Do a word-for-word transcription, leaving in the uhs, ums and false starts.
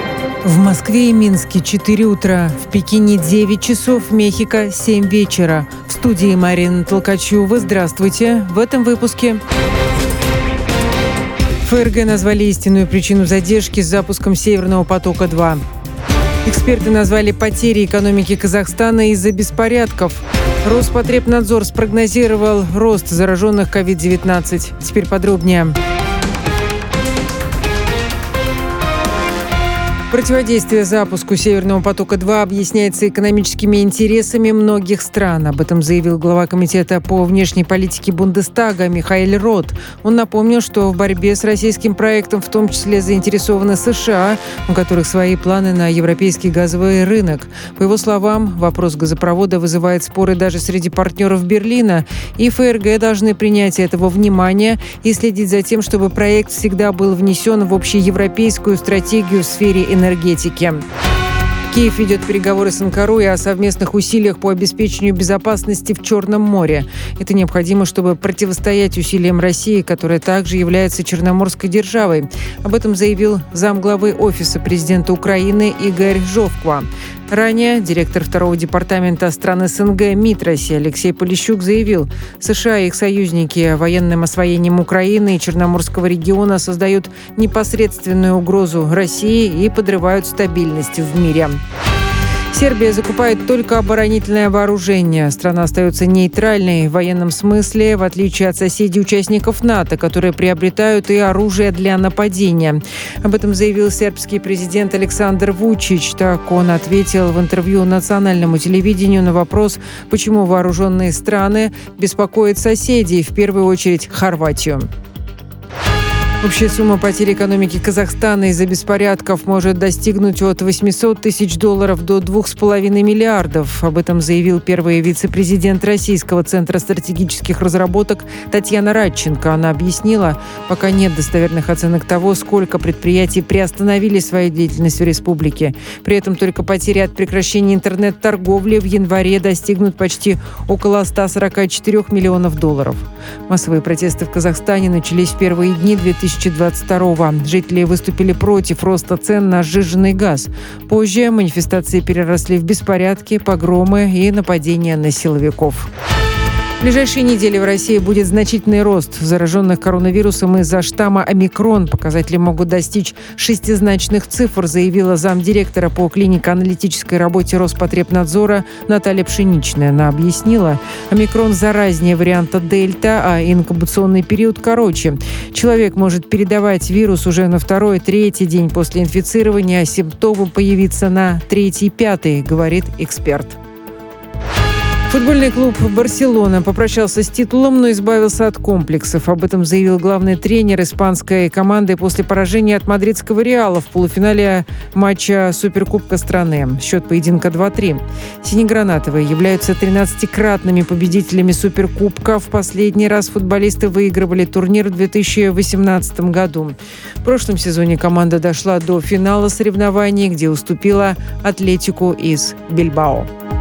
В Москве и Минске четыре утра, в Пекине девять часов, в Мехико семь вечера. В студии Марина Толкачева. Здравствуйте. В этом выпуске. ФРГ назвали истинную причину задержки с запуском «Северного потока-два». Эксперты назвали потери экономики Казахстана из-за беспорядков. Роспотребнадзор спрогнозировал рост зараженных ковид девятнадцать. Теперь подробнее. Противодействие запуску «Северного потока-два» объясняется экономическими интересами многих стран. Об этом заявил глава комитета по внешней политике Бундестага Михаэль Рот. Он напомнил, что в борьбе с российским проектом в том числе заинтересованы США, у которых свои планы на европейский газовый рынок. По его словам, вопрос газопровода вызывает споры даже среди партнеров Берлина, и ФРГ должны принять это во внимание и следить за тем, чтобы проект всегда был внесен в общеевропейскую стратегию в сфере энергетики. энергетики. Киев ведет переговоры с Анкарой о совместных усилиях по обеспечению безопасности в Черном море. Это необходимо, чтобы противостоять усилиям России, которая также является черноморской державой. Об этом заявил замглавы Офиса президента Украины Игорь Жовква. Ранее директор второго департамента стран СНГ МИД России Алексей Полищук заявил, США и их союзники военным освоением Украины и Черноморского региона создают непосредственную угрозу России и подрывают стабильность в мире. Сербия закупает только оборонительное вооружение. Страна остается нейтральной в военном смысле, в отличие от соседей-участников НАТО, которые приобретают и оружие для нападения. Об этом заявил сербский президент Александр Вучич. Так он ответил в интервью национальному телевидению на вопрос, почему вооруженные страны беспокоят соседей, в первую очередь Хорватию. Общая сумма потерь экономики Казахстана из-за беспорядков может достигнуть от восьмисот тысяч долларов до двух с половиной миллиардов. Об этом заявил первый вице-президент Российского центра стратегических разработок Татьяна Радченко. Она объяснила, пока нет достоверных оценок того, сколько предприятий приостановили свою деятельность в республике. При этом только потери от прекращения интернет-торговли в январе достигнут почти около ста сорока четырёх миллионов долларов. Массовые протесты в Казахстане начались в первые дни две тысячи двадцать второго. Жители выступили против роста цен на сжиженный газ. Позже манифестации переросли в беспорядки, погромы и нападения на силовиков. В ближайшие недели в России будет значительный рост зараженных коронавирусом из-за штамма омикрон. Показатели могут достичь шестизначных цифр, заявила замдиректора по клинико-аналитической работе Роспотребнадзора Наталья Пшеничная. Она объяснила, омикрон заразнее варианта дельта, а инкубационный период короче. Человек может передавать вирус уже на второй-третий день после инфицирования, а симптомы появиться на третий-пятый, говорит эксперт. Футбольный клуб «Барселона» попрощался с титулом, но избавился от комплексов. Об этом заявил главный тренер испанской команды после поражения от мадридского «Реала» в полуфинале матча Суперкубка страны. Счет поединка два-три. Синегранатовые являются тринадцатикратными победителями Суперкубка. В последний раз футболисты выигрывали турнир в две тысячи восемнадцатом году. В прошлом сезоне команда дошла до финала соревнований, где уступила «Атлетику» из Бильбао.